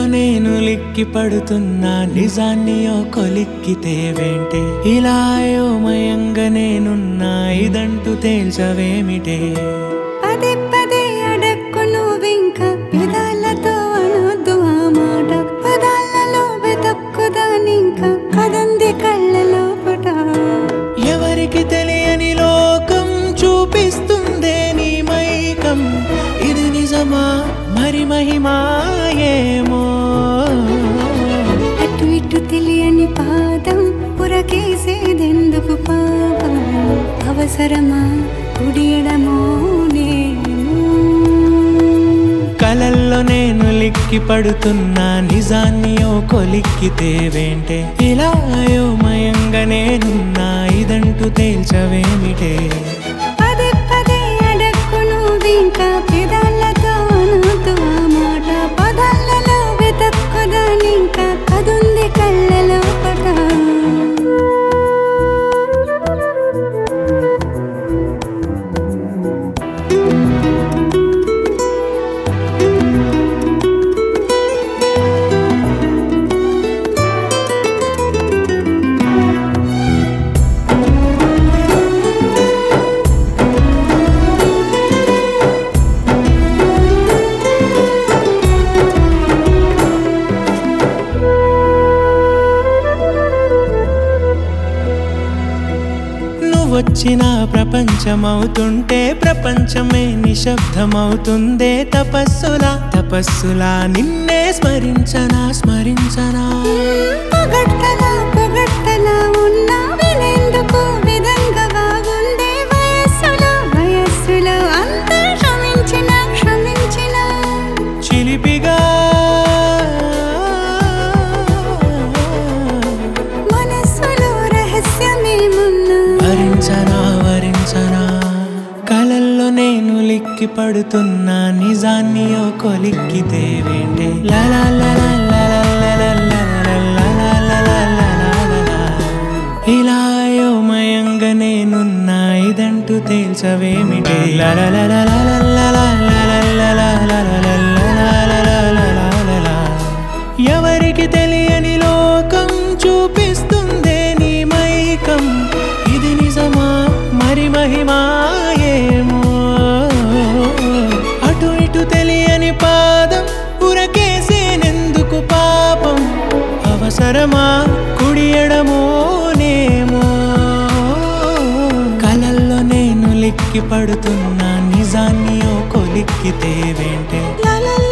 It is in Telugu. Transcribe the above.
నేను లిక్కి పడుతున్నా నిజాన్ని ఓ కొలిక్కితే వెంటే ఇలా అయోమయంగా నేనున్నా ఇదంటూ తేల్చవేమిటే పదే పదే అడక్కు నువ్వింక పెదాలతో అనొద్దు ఆ మాట పదాలలో వెతక్కుదానింక కదంది కళ్ళలో పట ఎవరికి తెలియని లోకం చూపిస్తుందే నీ మైకం ఇది నిజమా మరి మహిమాయేమో అటు ఇటు తెలియని పాదం పురకేసేదెందుకు పాపం అవసరమా కుడియడమో కలల్లో నేను లిక్కి పడుతున్నా నిజాన్ని ఓ కొలిక్కితే వెంటే ఇలా అయోమయంగా నేనున్నా ఇదంటూ తేల్చవేమిటే పదే పదే అడక్కు నువ్వింక పెదాలతో అనొద్దు ఆ మాట పదాలలో వెతక్కుదానింక కదుంది కళ్ళలో పట వచ్చిన ప్రపంచమవుతుంటే ప్రపంచమే నిశ్శబ్దమవుతుందే తపస్సులా నిన్నే స్మరించనా పొగడ్తలా ఉన్నా వినేందుకు విధంగా బాగుందే వయస్సులో అంతా క్షమించిన చిలిపిగా మనస్సులో రహస్యమేమున్నా వరించనా కలల్లో నేను లిక్కి పడుతున్నా నిజాన్ని ఓ కొలిక్కితే వెంటే ఇలా అయోమయంగా నేనున్నా ఇదంటూ తేల్చవేమిటే ఎవరికి తెలియని లోకం చూపిస్తుందే నీ మైకం ఇది నిజమా మరి మహిమాయేమో అటు ఇటు తెలియని పాదం ఉరకేసేనెందుకు పాపం అవసరమా కుడియడమోనేమో కలల్లో నేను లిక్కి పడుతున్నా నిజాన్ని ఓ కొలిక్కితే వెంటే